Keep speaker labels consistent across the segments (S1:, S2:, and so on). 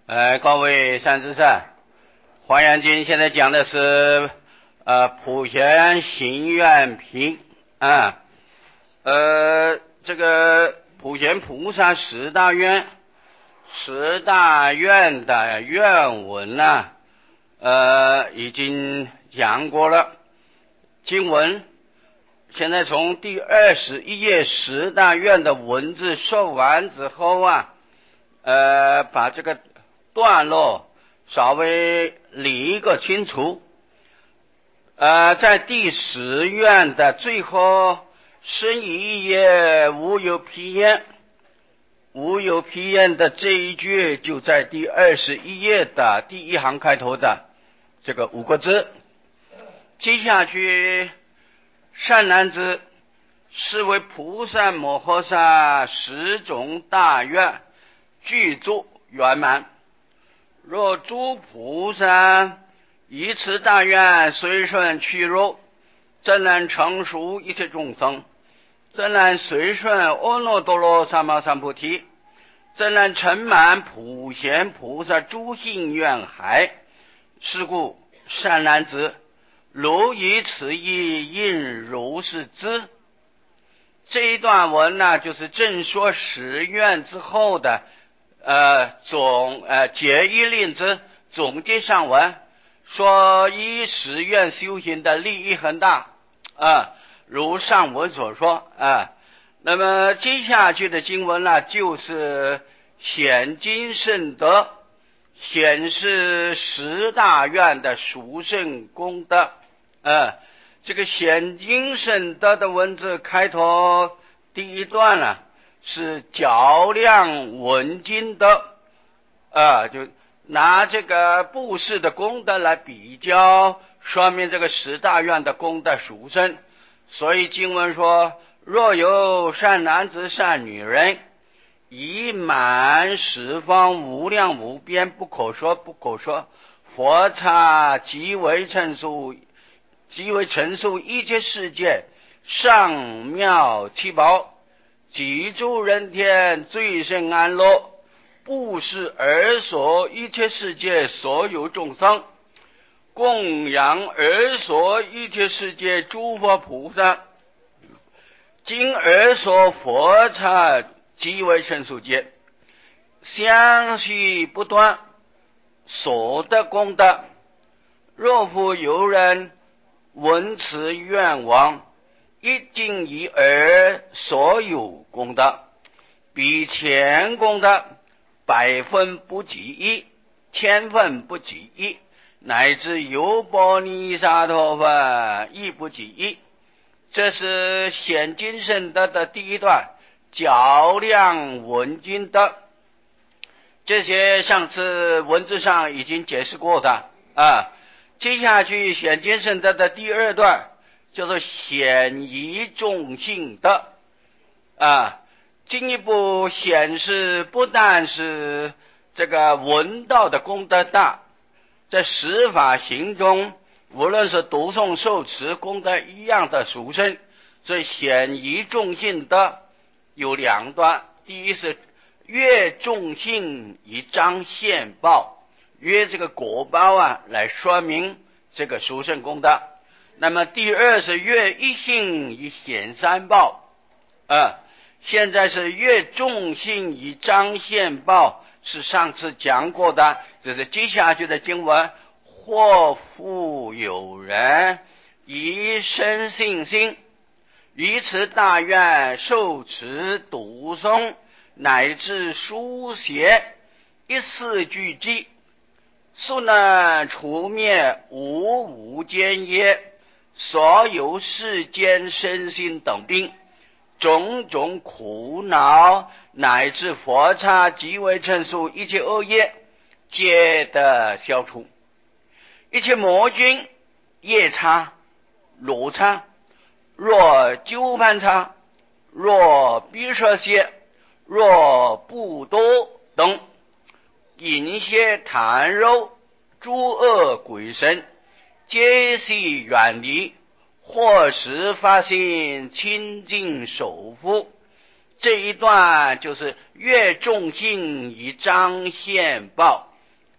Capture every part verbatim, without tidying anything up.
S1: 呃，各位善知识，华严经现在讲的是呃普贤行愿品啊，呃，这个普贤菩萨十大愿，十大愿的愿文呢、啊，呃，已经讲过了。经文现在从第二十一页十大愿的文字说完之后啊，呃，把这个段落稍微理一个清楚。呃，在第十愿的最后深一页无有披验，无有披验的这一句就在第二十一页的第一行开头的这个五个字。接下去，善男子，是为菩萨摩诃萨十种大愿具足圆满。若诸菩萨以此大愿随顺去入，怎能成熟一切众生？怎能随顺阿耨多罗三藐三菩提？怎能成满普贤菩萨诸行愿海？是故善男子，如以此意应如是知。这一段文呢，就是正说十愿之后的呃总呃结义令之总结上文，说依十愿修行的利益很大啊，如上文所说啊。那么接下去的经文呢，就是显经圣德，显示十大愿的殊胜功德。呃，这个显经圣德的文字开头第一段呢，是较量闻经德，啊，就拿这个布施的功德来比较，说明这个十大愿的功德殊胜。所以经文说，若有善男子善女人，以满十方无量无边不可说不可说佛刹极为成数极为成数一切世界上妙七宝，极诸人天最胜安乐，布施而所一切世界所有众生，供养而所一切世界诸佛菩萨，今而所佛刹极为成数界，相续不断，所得功德。若复有人闻此愿望，一经一而所有功德，比前功德百分不及一，千分不及一，乃至有般尼沙陀佛亦不及一。这是显经圣德的第一段，较量闻经德。这些上次文字上已经解释过的啊。接下去显经圣德的第二段叫做显一众性德啊，进一步显示不但是这个闻道的功德大，在十法行中无论是读诵受持功德一样的殊胜。所以显一众性德有两段，第一是越众性以彰现报，约这个果报啊来说明这个殊胜功德。那么第二是越一性以显三报啊，现在是越众性以彰现报，是上次讲过的。这是接下去的经文，或复有人以生信心，于此大愿受持读诵乃至书写一四句偈，速能除灭无无间业所有世间身心等病，种种苦恼乃至佛刹极为成数一切恶业皆得消除。一切魔君夜叉罗刹，若鸠盘叉，若毗舍邪，若不多等淫邪贪肉诸恶鬼神，皆悉远离，或时发心清净守护。这一段就是越众性以彰现报，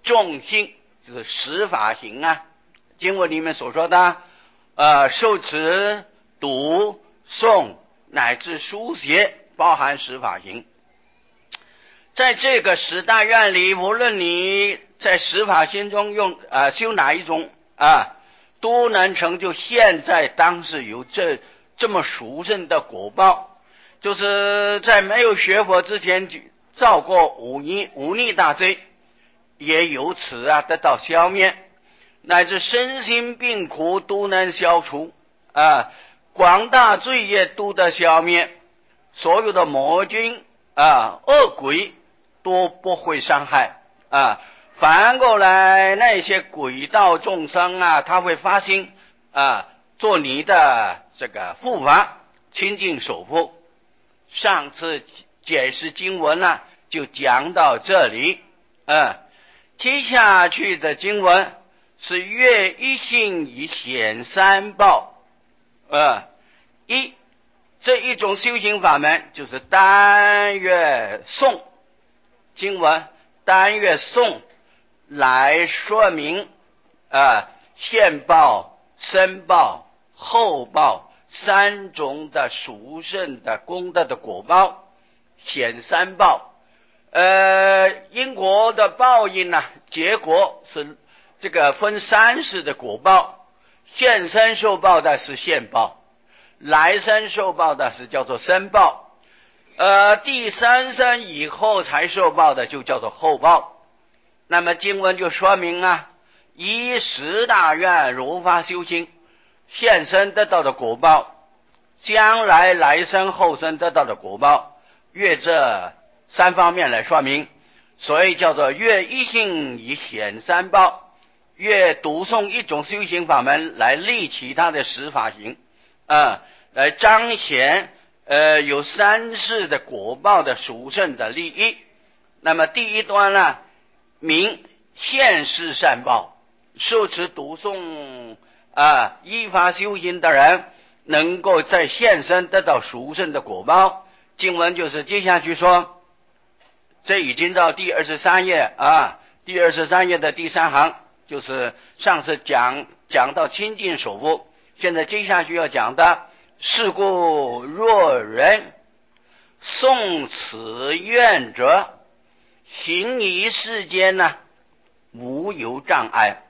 S1: 众行就是十法行啊，经文里面所说的呃受持、读、诵乃至书写，包含十法行。在这个十大愿里，无论你在十法行中用呃修哪一种啊，都能成就现在当时有这这么殊胜的果报。就是在没有学佛之前造过忤逆忤逆大罪，也由此啊得到消灭，乃至身心病苦都能消除啊，广大罪业都得消灭，所有的魔君啊恶鬼都不会伤害啊。反过来那些鬼道众生啊，他会发心啊做你的这个护法，亲近守护。上次解释经文呢，就讲到这里。嗯，接下去的经文是月一性以显三报。呃，一这一种修行法门就是单月诵经文，单月诵来说明呃现报、身报、后报三种的殊胜的功德的果报，显三报。呃，因果的报应呢、啊，结果是这个分三世的果报，现生受报的是现报，来生受报的是叫做身报，呃，第三生以后才受报的就叫做后报。那么经文就说明啊，以十大愿如法修行，现生得到的果报，将来来生后生得到的果报，越这三方面来说明，所以叫做越一性以显三报，越读诵一种修行法门来立其他的十法行啊、呃，来彰显呃有三世的果报的殊胜的利益。那么第一端呢，明现世善报，受持读诵啊，依法修行的人能够在现生得到殊胜的果报。经文就是接下去说，这已经到第二十三页啊，第二十三页的第三行，就是上次讲讲到清净守护，现在接下去要讲的，是故若人诵此愿者，行于世间呢，无有障碍。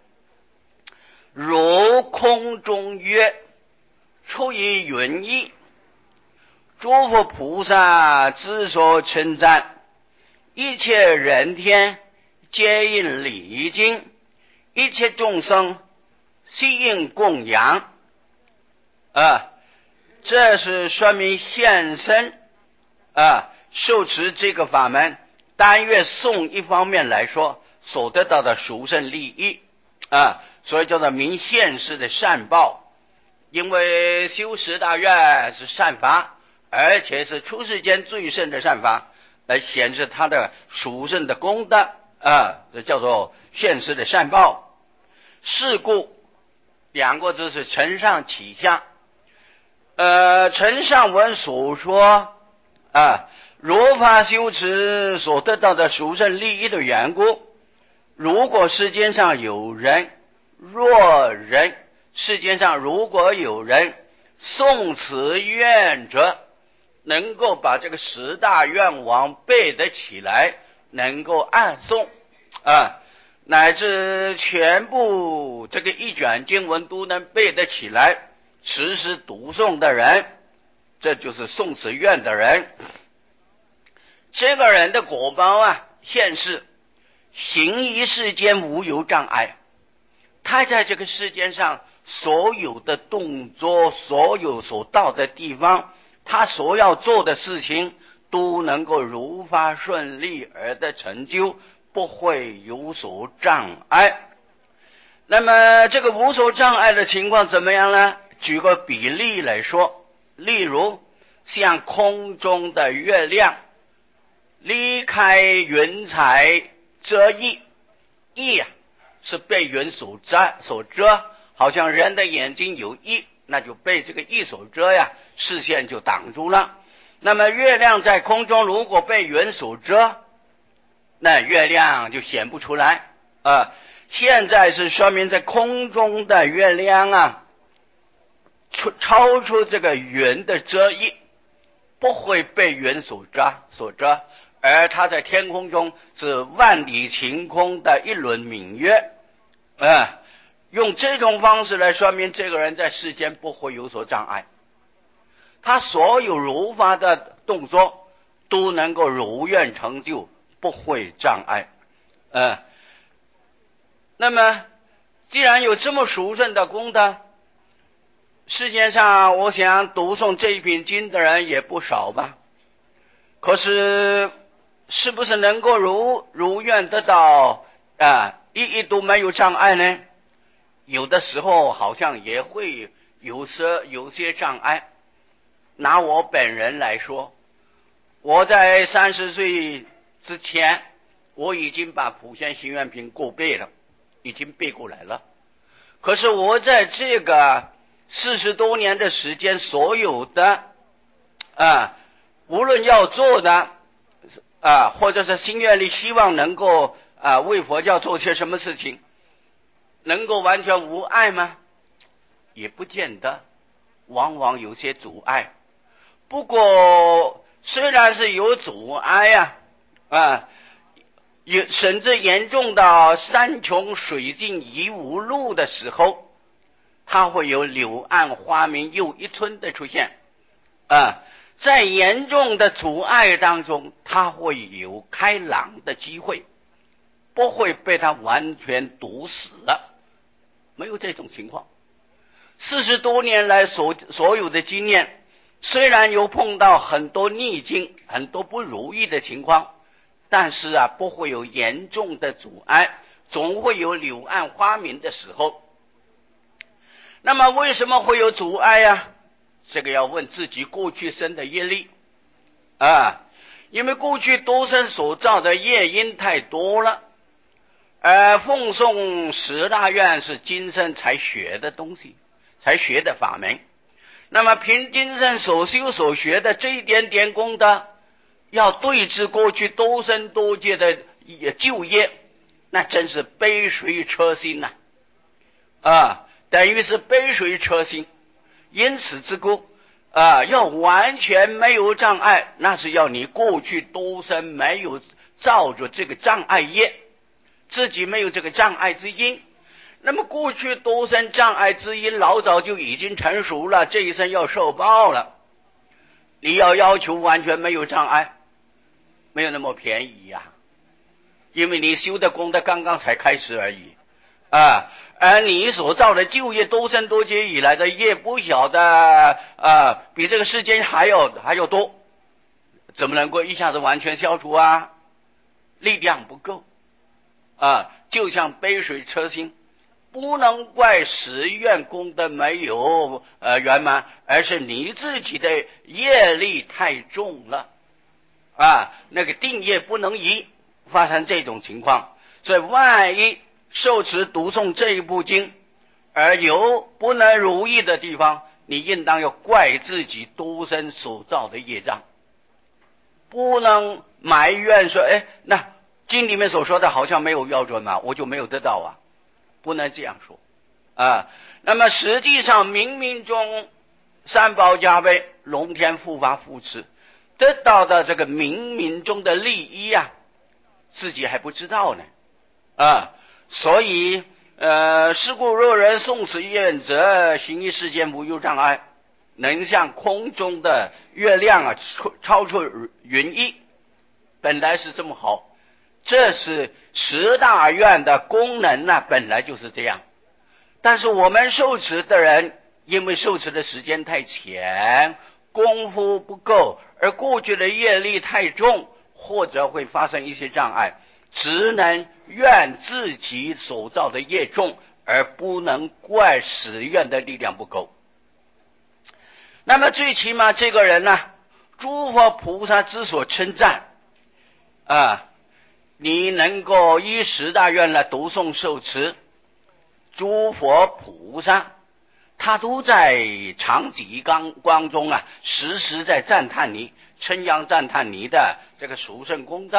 S1: 如空中月，出于云翳，诸佛菩萨之所称赞，一切人天皆应礼敬，一切众生悉应供养。啊，这是说明现身啊，受持这个法门，单月诵一方面来说所得到的殊胜利益啊，所以叫做明现世的善报。因为修十大愿是善法，而且是出世间最胜的善法，来显示它的殊胜的功德啊，这叫做现世的善报。是故两个字是承上启下。呃，承上文所说啊，如法修持所得到的殊胜利益的缘故，如果世间上有人，若人，世间上如果有人诵此愿者，能够把这个十大愿望背得起来，能够暗诵啊，乃至全部这个一卷经文都能背得起来，时时读诵的人，这就是诵此愿的人。这个人的果报啊，现世行于世间无有障碍，他在这个世间上所有的动作，所有所到的地方，他所要做的事情都能够如法顺利而得成就，不会有所障碍。那么这个无所障碍的情况怎么样呢？举个比例来说，例如像空中的月亮离开云彩遮翳，翳啊是被云所遮所遮，好像人的眼睛有翳，那就被这个翳所遮呀，视线就挡住了。那么月亮在空中如果被云所遮，那月亮就显不出来啊，现在是说明在空中的月亮啊，超超出这个云的遮蔽，不会被云所遮所遮，而它在天空中是万里晴空的一轮明月，啊，用这种方式来说明这个人在世间不会有所障碍，他所有如法的动作都能够如愿成就，不会障碍。呃，那么既然有这么殊胜的功德，世界上我想读诵这一品经的人也不少吧。可是是不是能够如如愿得到啊，一一都没有障碍呢？有的时候好像也会有些有些障碍。拿我本人来说，我在三十岁之前，我已经把普贤行愿品过背了，已经背过来了。可是我在这个四十多年的时间，所有的啊，无论要做的啊，或者是心愿里希望能够啊为佛教做些什么事情，能够完全无碍吗？也不见得，往往有些阻碍。不过虽然是有阻碍呀，啊，有甚至严重到山穷水尽疑无路的时候，它会有柳暗花明又一村的出现啊。在严重的阻碍当中，它会有开朗的机会，不会被它完全堵死了，没有这种情况。四十多年来所所有的经验，虽然有碰到很多逆境，很多不如意的情况，但是啊，不会有严重的阻碍，总会有柳暗花明的时候。那么为什么会有阻碍呀？这个要问自己过去生的业力啊，因为过去多生所造的业因太多了，而奉诵十大愿是今生才学的东西，才学的法门。那么凭今生所修所学的这一点点功德，要对治过去多生多劫的旧业，那真是杯水车薪呐、啊！啊，等于是杯水车薪。因此之故啊，要完全没有障碍，那是要你过去多生没有造着这个障碍业，自己没有这个障碍之因。那么过去多生障碍之因老早就已经成熟了，这一生要受报了。你要要求完全没有障碍，没有那么便宜呀、啊，因为你修的功德刚刚才开始而已啊。而你所造的旧业多生多劫以来的业不晓得啊，比这个世间还要还要多，怎么能够一下子完全消除啊？力量不够啊，就像杯水车薪。不能怪十愿功德没有呃圆满，而是你自己的业力太重了啊，那个定业不能移，发生这种情况。所以万一受持读诵这一部经而有不能如意的地方，你应当要怪自己多生所造的业障，不能埋怨说哎，那经里面所说的好像没有标准嘛，我就没有得到啊，不能这样说啊。那么实际上冥冥中三宝加被，龙天护法扶持，得到的这个冥冥中的利益啊，自己还不知道呢啊。所以呃，是故若人诵此愿者，行于世间无有障碍，能像空中的月亮啊，超出云翳，本来是这么好。这是十大愿的功能呢、啊，本来就是这样。但是我们受持的人，因为受持的时间太浅，功夫不够，而过去的业力太重，或者会发生一些障碍，只能怨自己所造的业重，而不能怪使愿的力量不够。那么最起码这个人呢，诸佛菩萨之所称赞啊，你能够依十大愿来读诵受持，诸佛菩萨他都在长吉光光中啊，时时在赞叹你，称扬赞叹你的这个殊胜功德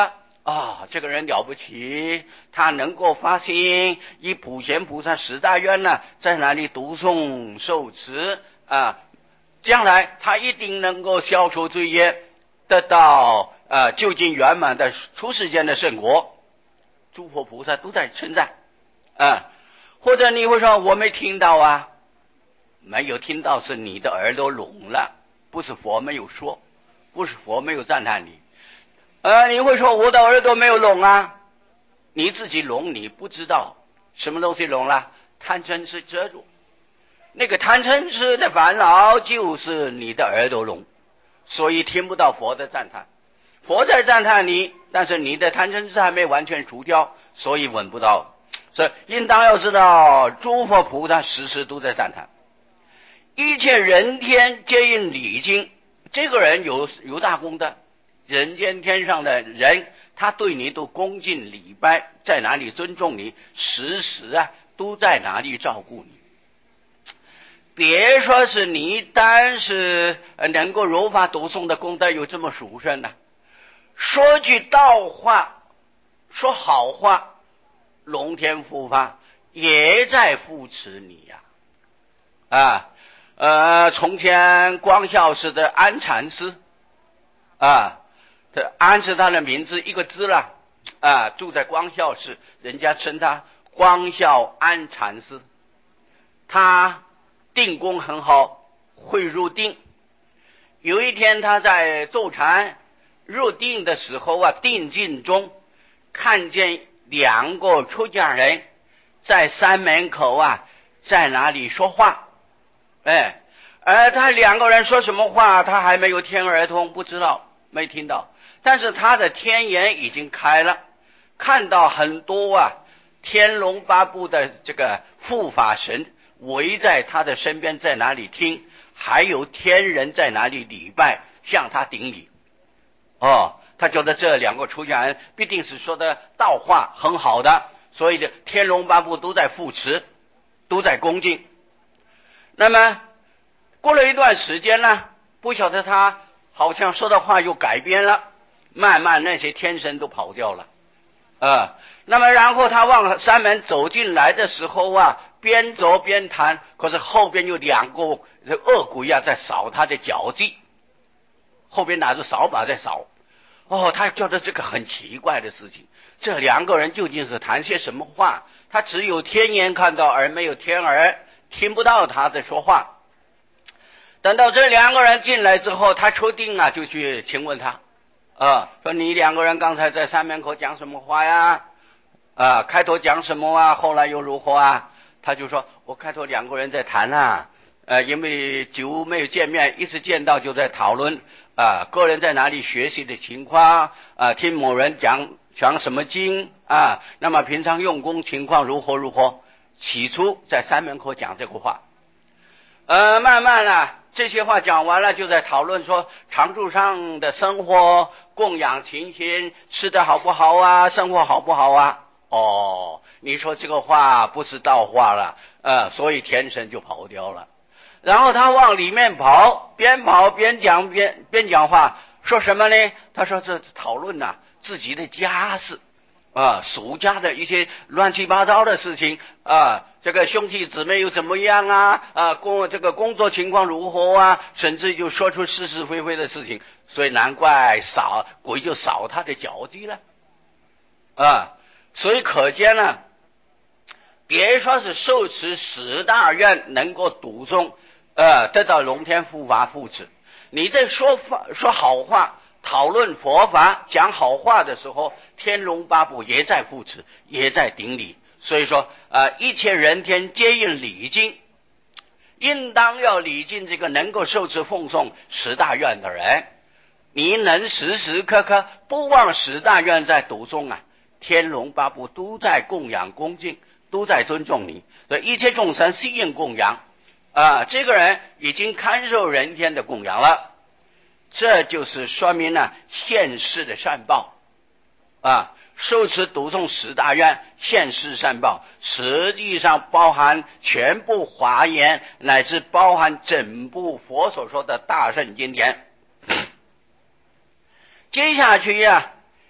S1: 啊，这个人了不起，他能够发心以普贤菩萨十大愿呢，在哪里读诵受持啊，将来他一定能够消除罪业，得到呃究竟圆满的出世间的圣果。诸佛菩萨都在称赞啊。或者你会说我没听到啊，没有听到是你的耳朵聋了，不是佛没有说，不是佛没有赞叹你。呃，你会说我的耳朵没有聋啊，你自己聋，你不知道什么东西聋了，贪嗔痴遮住，那个贪嗔痴的烦恼就是你的耳朵聋，所以听不到佛的赞叹。佛在赞叹你，但是你的贪嗔痴还没完全除掉，所以闻不到。所以应当要知道，诸佛菩萨时时都在赞叹，一切人天皆应礼敬。这个人有有大功德，人间天上的人，他对你都恭敬礼拜，在哪里尊重你，时时啊都在哪里照顾你。别说是你单是能够如法读诵的功德有这么殊胜呢、啊，说句道话，说好话，龙天护法也在扶持你呀、啊！啊，呃，从前光孝寺的安禅师啊，这安是他的名字一个字了啊，住在光孝寺，人家称他光孝安禅师。他定功很好，会入定。有一天他在坐禅入定的时候啊，定境中看见两个出家人在山门口啊，在哪里说话。哎，而他两个人说什么话，他还没有天耳通，不知道，没听到。但是他的天眼已经开了，看到很多啊天龙八部的这个护法神围在他的身边，在哪里听，还有天人在哪里礼拜，向他顶礼。哦，他觉得这两个出家人必定是说的道话很好的，所以的天龙八部都在扶持，都在恭敬。那么过了一段时间呢，不晓得他好像说的话又改变了，慢慢那些天神都跑掉了啊。那么然后他往山门走进来的时候啊，边走边谈，可是后边有两个恶鬼啊在扫他的脚迹，后边拿着扫把在扫。哦，他觉得这个很奇怪的事情，这两个人究竟是谈些什么话？他只有天眼看到，而没有天耳，听不到他在说话。等到这两个人进来之后，他出定啊，就去请问他啊，说你两个人刚才在山门口讲什么话呀？啊，开头讲什么啊？后来又如何啊？他就说我开头两个人在谈啊，呃，因为久没有见面，一次见到就在讨论啊，个人在哪里学习的情况啊，听某人讲讲什么经啊，那么平常用功情况如何如何。起初在山门口讲这个话，呃，慢慢啊这些话讲完了，就在讨论说常住上的生活，供养情形，吃的好不好啊，生活好不好啊。哦，你说这个话不是道话了，呃，所以天神就跑掉了。然后他往里面跑，边跑边讲边边讲话，说什么呢？他说这讨论啊自己的家事啊，属家的一些乱七八糟的事情啊，这个兄弟姊妹又怎么样啊？啊，工这个工作情况如何啊？甚至就说出是是非非的事情，所以难怪扫鬼就扫他的脚迹了啊。所以可见呢，别说是受持十大愿能够读诵，呃，得到龙天护法扶持。你在说法说好话，讨论佛法，讲好话的时候，天龙八部也在扶持，也在顶礼。所以说，呃，一切人天皆应礼敬，应当要礼敬这个能够受持奉诵十大愿的人。你能时时刻刻不忘十大愿在读诵啊，天龙八部都在供养恭敬，都在尊重你，所以一切众生悉应供养啊，这个人已经堪受人天的供养了。这就是说明了现世的善报啊，受持读诵十大愿，现世善报实际上包含全部华严，乃至包含整部佛所说的大圣经典。接下去呀、啊，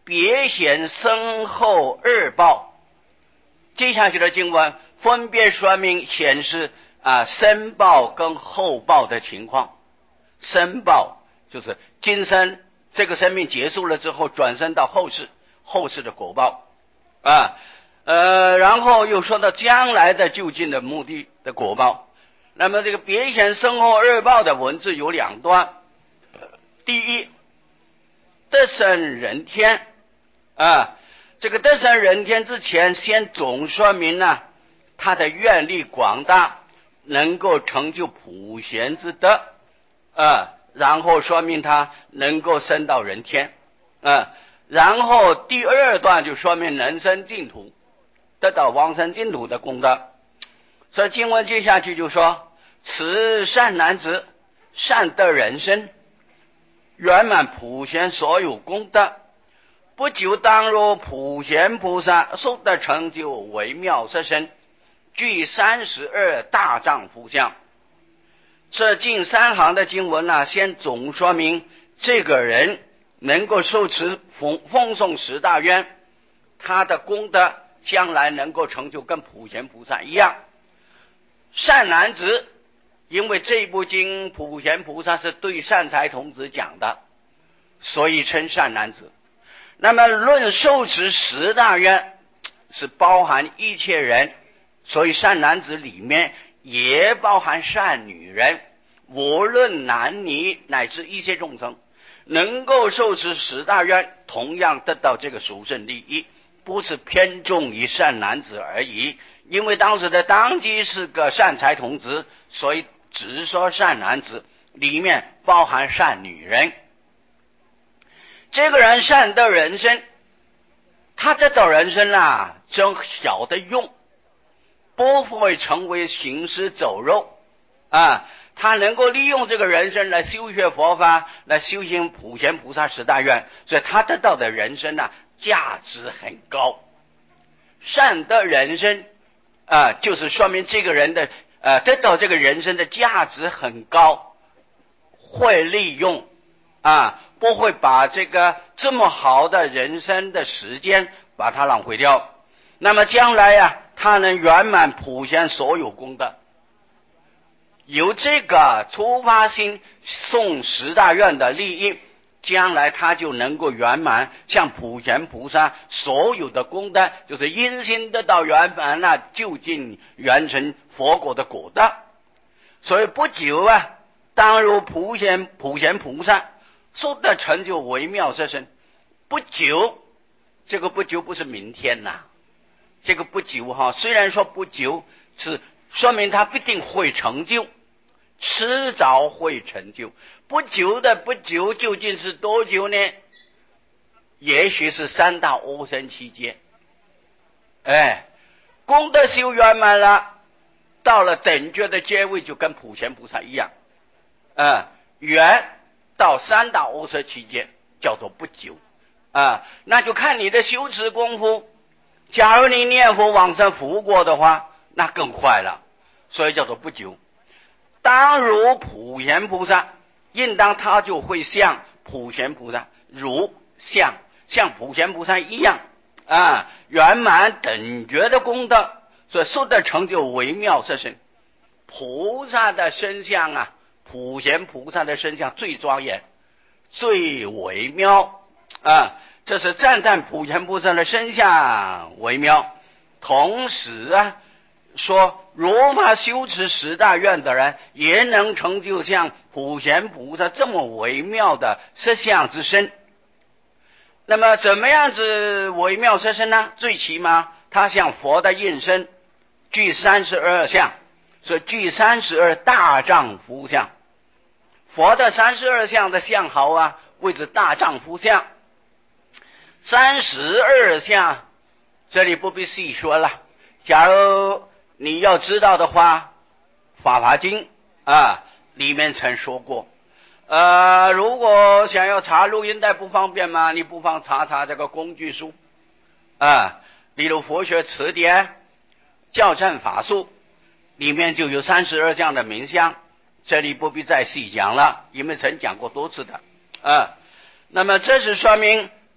S1: 别显身后二报。接下去的经文分别说明显示啊身报跟后报的情况。身报就是今生这个生命结束了之后转生到后世，后世的果报啊，呃，然后又说到将来的就近的目的的果报。那么这个别显身后二报的文字有两段，第一，得生人天啊，这个得生人天之前先总说明呢，他的愿力广大，能够成就普贤之德啊，然后说明他能够升到人天啊，然后第二段就说明人生净土，得到往生净土的功德。所以经文接下去就说，此善男子善得人身，圆满普贤所有功德，不久当如普贤菩萨速得成就微妙色身，具三十二大丈夫相。这近三行的经文呢，先总说明这个人能够受持奉奉诵十大愿，他的功德将来能够成就跟普贤菩萨一样。善男子，因为这部经普贤菩萨是对善财童子讲的，所以称善男子。那么论受持十大愿是包含一切人，所以善男子里面也包含善女人，无论男女乃至一切众生能够受持十大愿，同样得到这个殊胜利益，不是偏重于善男子而已。因为当时的当机是个善财童子，所以只说善男子，里面包含善女人。这个人善得人身，他得到人身啊，真晓得用，不会成为行尸走肉啊！他能够利用这个人身来修学佛法，来修行普贤菩萨十大愿，所以他得到的人身啊，价值很高。善得人身啊，就是说明这个人的呃得到这个人身的价值很高，会利用啊，不会把这个这么好的人生的时间把它浪费掉。那么将来呀、啊，他能圆满普贤所有功德，由这个出发心诵十大愿的利益，将来他就能够圆满像普贤菩萨所有的功德，就是因心得到圆满了，就近圆成佛果的果德。所以不久啊，当如普贤普贤菩萨速得成就微妙色身。不久，这个不久不是明天呐、啊，这个不久哈，虽然说不久，是说明他必定会成就，迟早会成就。不久的不久究竟是多久呢？也许是三大阿僧期间。哎，功德修圆满了，到了等觉的阶位，就跟普贤菩萨一样，啊、嗯，圆到三大阿僧期间叫做不久啊、嗯，那就看你的修持功夫。假如你念佛往生福果的话，那更快了，所以叫做不久。当如普贤菩萨，应当他就会像普贤菩萨，如像像普贤菩萨一样啊，圆满等觉的功德，所以速得成就微妙色身。菩萨的身相啊，普贤菩萨的身相最庄严，最微妙啊，这是赞叹普贤菩萨的身相微妙。同时啊，说如法修持十大愿的人，也能成就像普贤菩萨这么微妙的色相之身。那么怎么样子微妙色身呢？最起码他像佛的应身，具三十二相，所以具三十二大丈夫相。佛的三十二相的相好啊，谓之大丈夫相。三十二相这里不必细说了，假如你要知道的话，法华经啊里面曾说过。呃，如果想要查录音带不方便吗？你不妨查查这个工具书啊，例如佛学词典、校正法术，里面就有三十二相的名相，这里不必再细讲了，因为曾讲过多次的啊。那么这是说明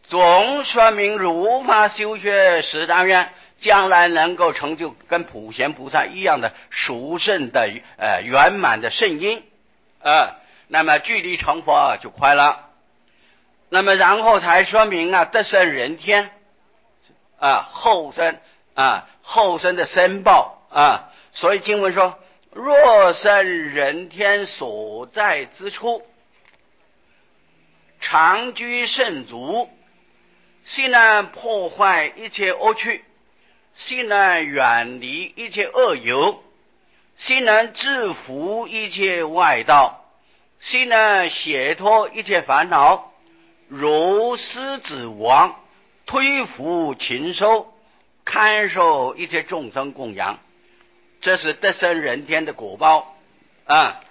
S1: 总说明如法修学十大愿，将来能够成就跟普贤菩萨一样的殊胜的呃圆满的圣因，呃，那么距离成佛就快了。那么然后才说明啊，得生人天啊，后生啊，后生的申报啊。所以经文说，若生人天所在之处，常居圣足，悉能破坏一切恶趣，悉能远离一切恶友，悉能制服一切外道，悉能解脱一切烦恼，如狮子王推服禽兽，看受一切众生供养，这是得生人天的果报啊。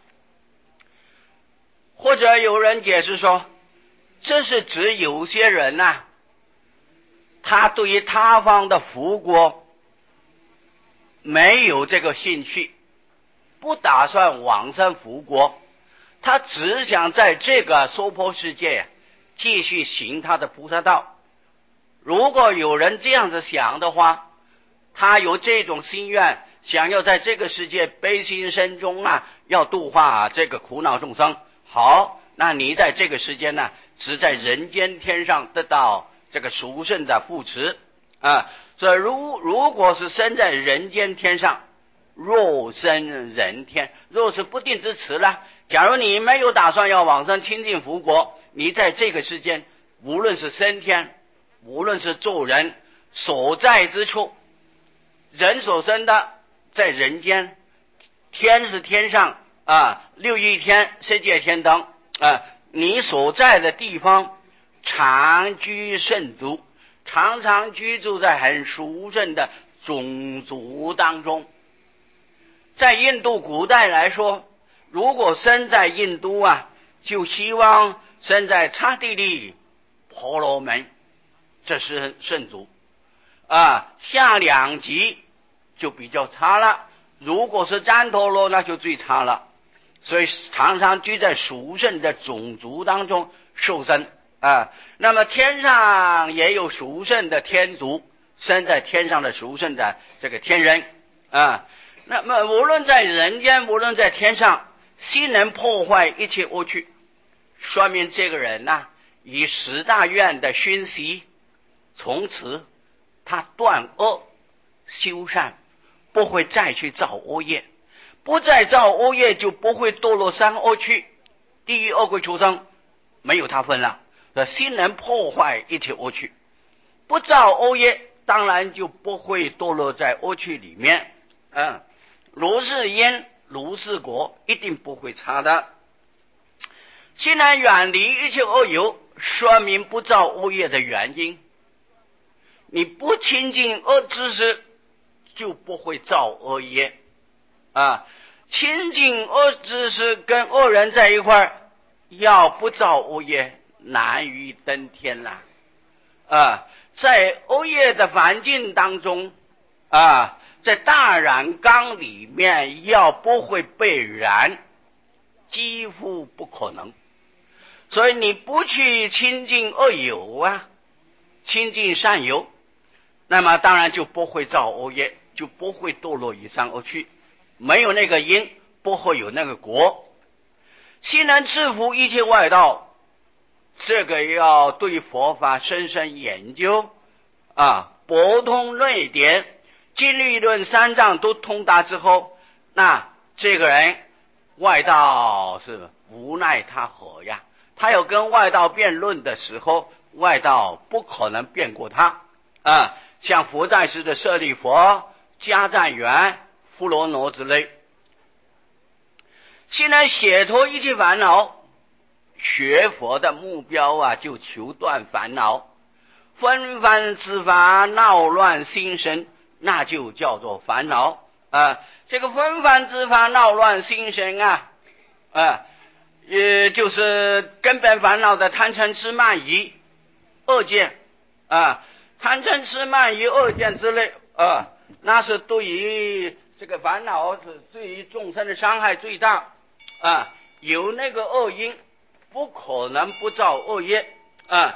S1: 或者有人解释说，这是指有些人呐、啊，他对于他方的福国没有这个兴趣，不打算往生福国，他只想在这个娑婆世界继续行他的菩萨道。如果有人这样子想的话，他有这种心愿，想要在这个世界悲心深中啊，要度化这个苦恼众生。好，那你在这个时间呢，只在人间天上得到这个殊胜的扶持啊。所以如如果是生在人间天上，若生人天，若是不定之词呢，假如你没有打算要往生亲近福国，你在这个世间无论是升天，无论是做人所在之处，人所生的在人间，天是天上啊，六欲天、世界天等啊，你所在的地方常居圣族，常常居住在很殊胜的种族当中。在印度古代来说，如果生在印度啊，就希望生在刹帝利婆罗门，这是圣族啊。下两级就比较差了，如果是旃陀罗那就最差了。所以常常居在殊胜的种族当中受生啊。那么天上也有殊胜的天族，生在天上的殊胜的这个天人啊。那么无论在人间，无论在天上，悉能破坏一切恶趣，说明这个人呐、啊，以十大愿的熏习，从此他断恶修善，不会再去造恶业，不再造恶业，就不会堕落三恶趣，地狱恶鬼畜生没有他份了。心能破坏一切恶趣，不造恶业，当然就不会堕落在恶趣里面。嗯，如是因，如是果，一定不会差的。心能远离一切恶友，说明不造恶业的原因。你不亲近恶知识，就不会造恶业啊。亲近恶知识，跟恶人在一块儿，要不造恶业，难于登天啦啊。在恶业的环境当中啊，在大染缸里面，要不会被染，几乎不可能。所以你不去亲近恶友啊，亲近善友，那么当然就不会造恶业，就不会堕落于三恶趣。没有那个因，不会有那个果。悉能制服一切外道，这个要对佛法深深研究啊，博通论点，经律论三藏都通达之后，那这个人外道是无奈他何呀？他要跟外道辩论的时候，外道不可能辩过他啊。像佛在世的舍利佛、迦赞园、富罗罗之类，现在解脱一切烦恼，学佛的目标啊，就求断烦恼。纷繁之法闹乱心神，那就叫做烦恼啊。这个纷繁之法闹乱心神啊，啊，也就是根本烦恼的贪嗔痴慢疑恶见啊，贪嗔痴慢疑恶见之类啊，那是对于这个烦恼是对于众生的伤害最大啊。有那个恶因，不可能不造恶业啊。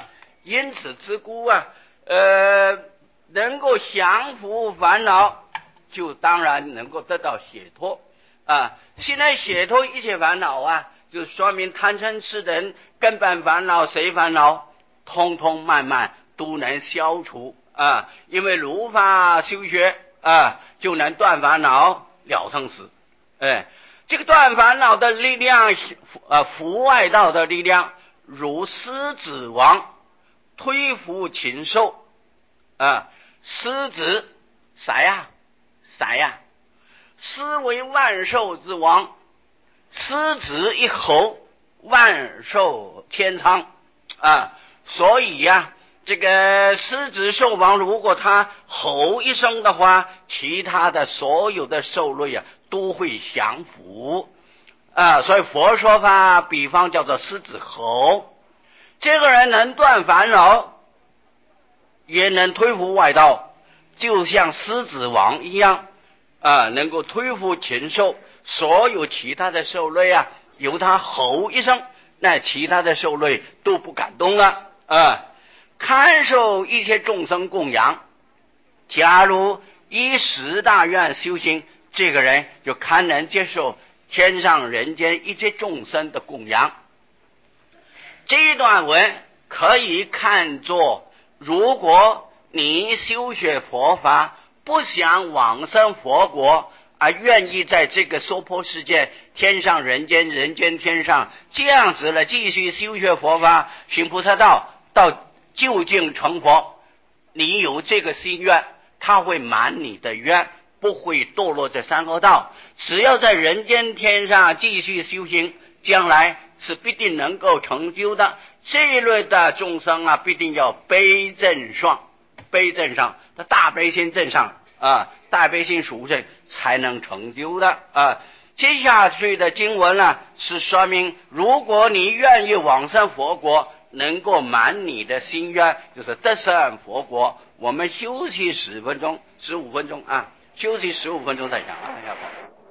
S1: 因此之故啊，呃，能够降服烦恼，就当然能够得到解脱啊。现在解脱一切烦恼啊，就说明贪嗔痴等根本烦恼、谁烦恼，通通慢慢都能消除啊。因为如法修学啊，就能断烦恼了生死。哎，这个断烦恼的力量，呃，福外道的力量，如狮子王推伏禽兽啊。狮子啥呀？啥呀？狮为万兽之王，狮子一吼，万兽千仓啊。所以呀、啊，这个狮子兽王，如果他吼一声的话，其他的所有的兽类啊都会降服啊。所以佛说法，比方叫做狮子吼。这个人能断烦恼，也能推伏外道，就像狮子王一样啊，能够推伏禽兽。所有其他的兽类啊，由他吼一声，那其他的兽类都不敢动了啊。看受一切众生供养，假如以十大愿修行，这个人就堪能接受天上人间一切众生的供养。这一段文可以看作，如果你修学佛法，不想往生佛国，而愿意在这个娑婆世界，天上人间，人间天上，这样子了，继续修学佛法，行菩萨道，到究竟成佛，你有这个心愿，他会满你的愿，不会堕落在三恶道。只要在人间天上继续修行，将来是必定能够成就的。这一类的众生啊，必定要悲正上，悲正上，他大悲心正上啊，大悲心殊胜才能成就的啊。接下去的经文呢，是说明如果你愿意往生佛国，能够满你的心愿，就是得生佛国。我们休息十分钟，十五分钟啊，休息十五分钟再讲啊，要不